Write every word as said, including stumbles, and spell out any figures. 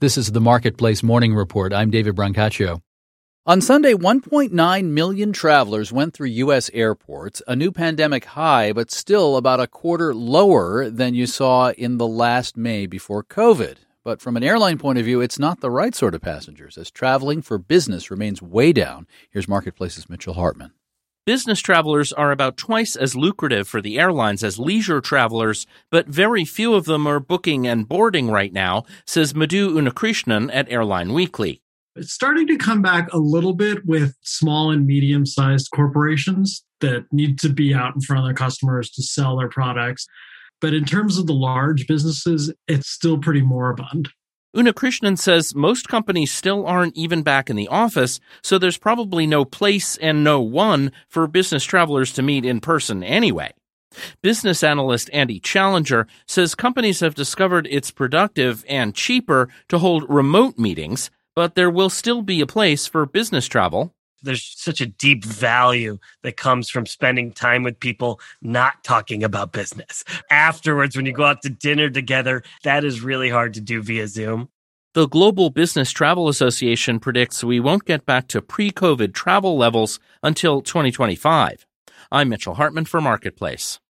This is the Marketplace Morning Report. I'm David Brancaccio. On Sunday, one point nine million travelers went through U S airports, a new pandemic high, but still about a quarter lower than you saw in the last May before COVID. But from an airline point of view, it's not the right sort of passengers, as traveling for business remains way down. Here's Marketplace's Mitchell Hartman. Business travelers are about twice as lucrative for the airlines as leisure travelers, but very few of them are booking and boarding right now, says Madhu Unnikrishnan at Airline Weekly. It's starting to come back a little bit with small and medium-sized corporations that need to be out in front of their customers to sell their products. But in terms of the large businesses, it's still pretty moribund. Unnikrishnan says most companies still aren't even back in the office, so there's probably no place and no one for business travelers to meet in person anyway. Business analyst Andy Challenger says companies have discovered it's productive and cheaper to hold remote meetings, but there will still be a place for business travel. There's such a deep value that comes from spending time with people not talking about business. Afterwards, when you go out to dinner together, that is really hard to do via Zoom. The Global Business Travel Association predicts we won't get back to pre-COVID travel levels until twenty twenty-five. I'm Mitchell Hartman for Marketplace.